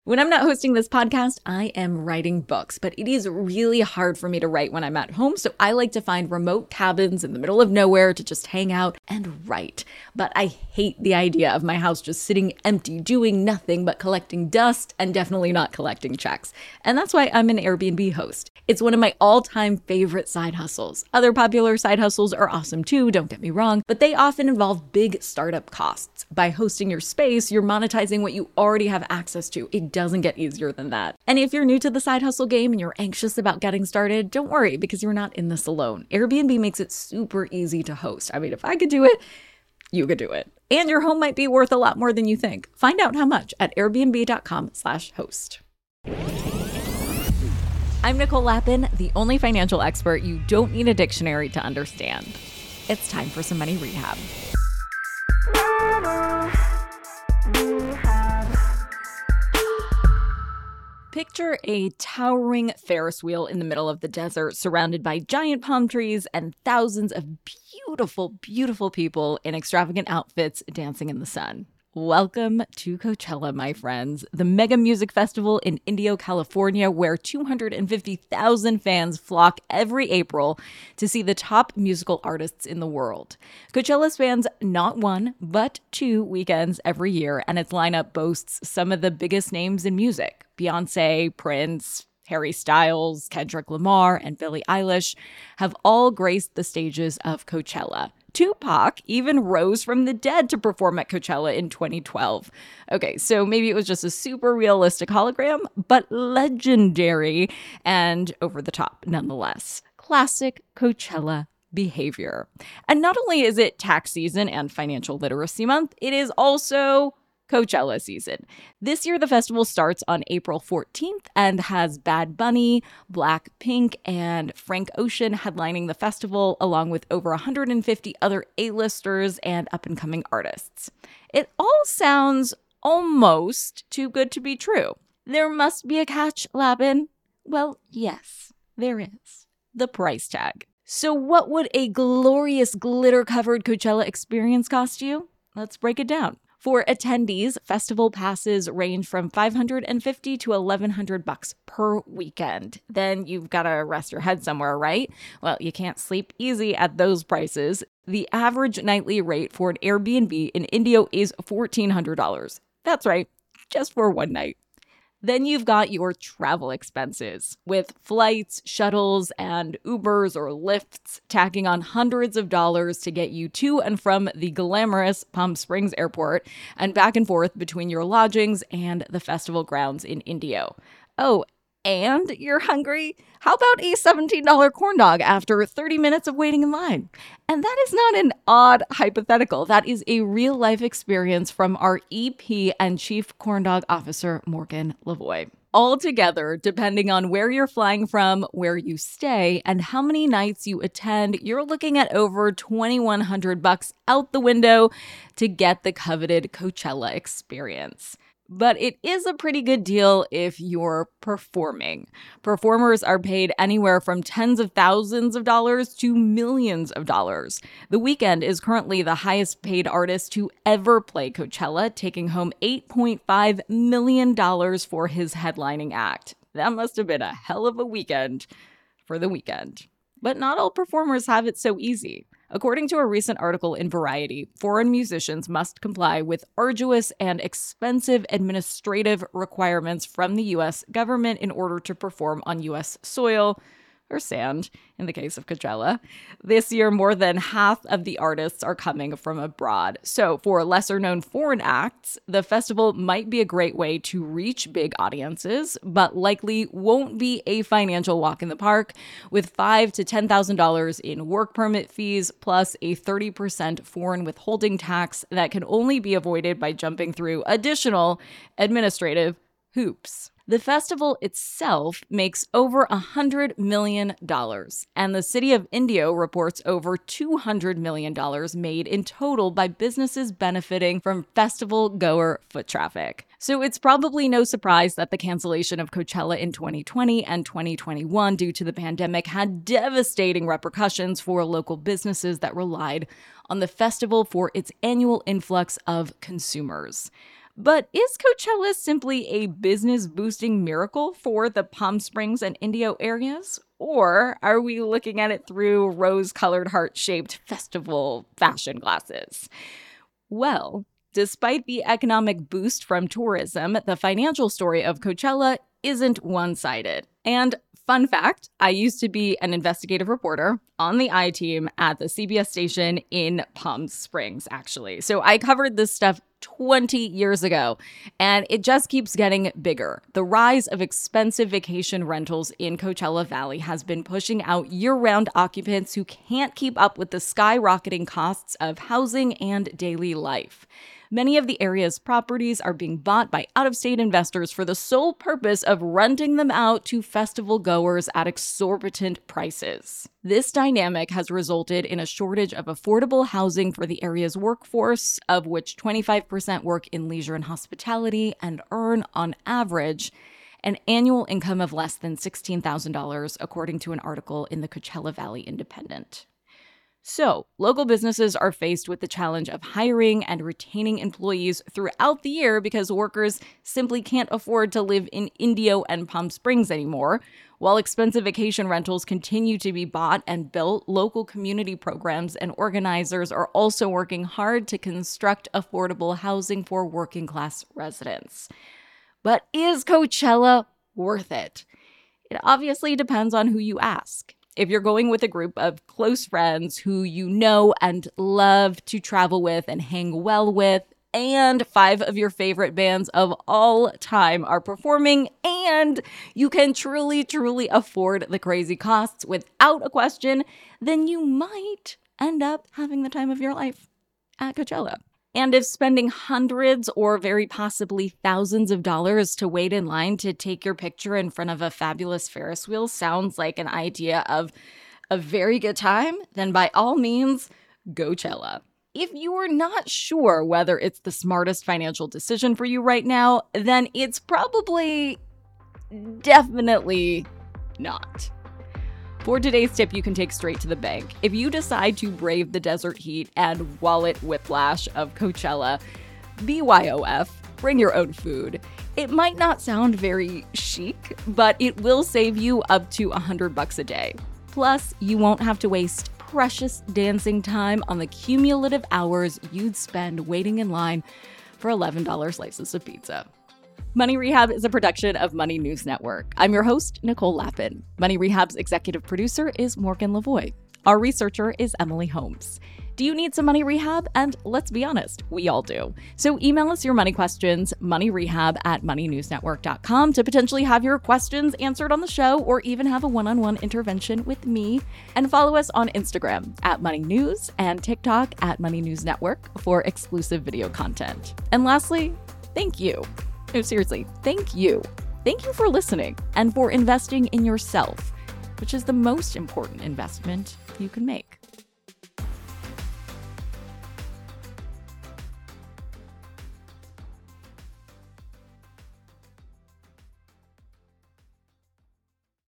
When I'm not hosting this podcast, I am writing books, but it is really hard for me to write when I'm at home, so I like to find remote cabins in the middle of nowhere to just hang out and write. But I hate the idea of my house just sitting empty, doing nothing but collecting dust and definitely not collecting checks. And that's why I'm an Airbnb host. It's one of my all-time favorite side hustles. Other popular side hustles are awesome too, don't get me wrong, but they often involve big startup costs. By hosting your space, you're monetizing what you already have access to. It doesn't get easier than that. And if you're new to the side hustle game and you're anxious about getting started, don't worry, because you're not in this alone. Airbnb makes it super easy to host. I mean, if I could do it, you could do it. And your home might be worth a lot more than you think. Find out how much at airbnb.com/host. I'm Nicole Lapin, the only financial expert you don't need a dictionary to understand. It's time for some money rehab. Picture a towering Ferris wheel in the middle of the desert, surrounded by giant palm trees and thousands of beautiful, beautiful people in extravagant outfits dancing in the sun. Welcome to Coachella, my friends, the mega music festival in Indio, California, where 250,000 fans flock every April to see the top musical artists in the world. Coachella spans not one, but 2 weekends every year, and its lineup boasts some of the biggest names in music. Beyoncé, Prince, Harry Styles, Kendrick Lamar, and Billie Eilish have all graced the stages of Coachella. Tupac even rose from the dead to perform at Coachella in 2012. Okay, so maybe it was just a super realistic hologram, but legendary and over the top nonetheless. Classic Coachella behavior. And not only is it tax season and financial literacy month, it is also Coachella season. This year, the festival starts on April 14th and has Bad Bunny, Blackpink, and Frank Ocean headlining the festival, along with over 150 other A-listers and up-and-coming artists. It all sounds almost too good to be true. There must be a catch, Lapin. Well, yes, there is. The price tag. So what would a glorious glitter-covered Coachella experience cost you? Let's break it down. For attendees, festival passes range from $550 to $1,100 per weekend. Then you've got to rest your head somewhere, right? Well, you can't sleep easy at those prices. The average nightly rate for an Airbnb in Indio is $1,400. That's right, just for one night. Then you've got your travel expenses, with flights, shuttles, and Ubers or Lyfts tacking on hundreds of dollars to get you to and from the glamorous Palm Springs airport and back and forth between your lodgings and the festival grounds in Indio. Oh, and you're hungry? How about a $17 corn dog after 30 minutes of waiting in line? And that is not an odd hypothetical. That is a real-life experience from our EP and Chief Corn Dog Officer, Morgan Lavoie. Altogether, depending on where you're flying from, where you stay, and how many nights you attend, you're looking at over $2,100 out the window to get the coveted Coachella experience. But it is a pretty good deal if you're performing. Performers are paid anywhere from tens of thousands of dollars to millions of dollars. The Weeknd is currently the highest paid artist to ever play Coachella, taking home $8.5 million for his headlining act. That must have been a hell of a weekend for The Weeknd. But not all performers have it so easy. According to a recent article in Variety, foreign musicians must comply with arduous and expensive administrative requirements from the U.S. government in order to perform on U.S. soil, or sand, in the case of Coachella. This year, more than half of the artists are coming from abroad. So for lesser-known foreign acts, the festival might be a great way to reach big audiences, but likely won't be a financial walk in the park, with $5,000 to $10,000 in work permit fees, plus a 30% foreign withholding tax that can only be avoided by jumping through additional administrative hoops. The festival itself makes over $100 million, and the city of Indio reports over $200 million made in total by businesses benefiting from festival-goer foot traffic. So it's probably no surprise that the cancellation of Coachella in 2020 and 2021 due to the pandemic had devastating repercussions for local businesses that relied on the festival for its annual influx of consumers. But is Coachella simply a business-boosting miracle for the Palm Springs and Indio areas? Or are we looking at it through rose-colored heart-shaped festival fashion glasses? Well, despite the economic boost from tourism, the financial story of Coachella isn't one-sided. And fun fact, I used to be an investigative reporter on the I-Team at the CBS station in Palm Springs, actually. So I covered this stuff 20 years ago, and it just keeps getting bigger. The rise of expensive vacation rentals in Coachella Valley has been pushing out year-round occupants who can't keep up with the skyrocketing costs of housing and daily life. Many of the area's properties are being bought by out-of-state investors for the sole purpose of renting them out to festival goers at exorbitant prices. This dynamic has resulted in a shortage of affordable housing for the area's workforce, of which 25% work in leisure and hospitality and earn, on average, an annual income of less than $16,000, according to an article in the Coachella Valley Independent. So, local businesses are faced with the challenge of hiring and retaining employees throughout the year because workers simply can't afford to live in Indio and Palm Springs anymore. While expensive vacation rentals continue to be bought and built, local community programs and organizers are also working hard to construct affordable housing for working-class residents. But is Coachella worth it? It obviously depends on who you ask. If you're going with a group of close friends who you know and love to travel with and hang well with, and 5 of your favorite bands of all time are performing, and you can truly afford the crazy costs without a question, then you might end up having the time of your life at Coachella. And if spending hundreds or very possibly thousands of dollars to wait in line to take your picture in front of a fabulous Ferris wheel sounds like an idea of a very good time, then by all means, Coachella. If you're not sure whether it's the smartest financial decision for you right now, then it's probably definitely not. For today's tip you can take straight to the bank. If you decide to brave the desert heat and wallet whiplash of Coachella, BYOF, bring your own food. It might not sound very chic, but it will save you up to $100 a day. Plus, you won't have to waste precious dancing time on the cumulative hours you'd spend waiting in line for $11 slices of pizza. Money Rehab is a production of Money News Network. I'm your host, Nicole Lappin. Money Rehab's executive producer is Morgan Lavoie. Our researcher is Emily Holmes. Do you need some money rehab? And let's be honest, we all do. So email us your money questions, moneyrehab@moneynewsnetwork.com, to potentially have your questions answered on the show or even have a one-on-one intervention with me. And follow us on Instagram @moneynews and TikTok @moneynewsnetwork for exclusive video content. And lastly, thank you. No, seriously, thank you. Thank you for listening and for investing in yourself, which is the most important investment you can make.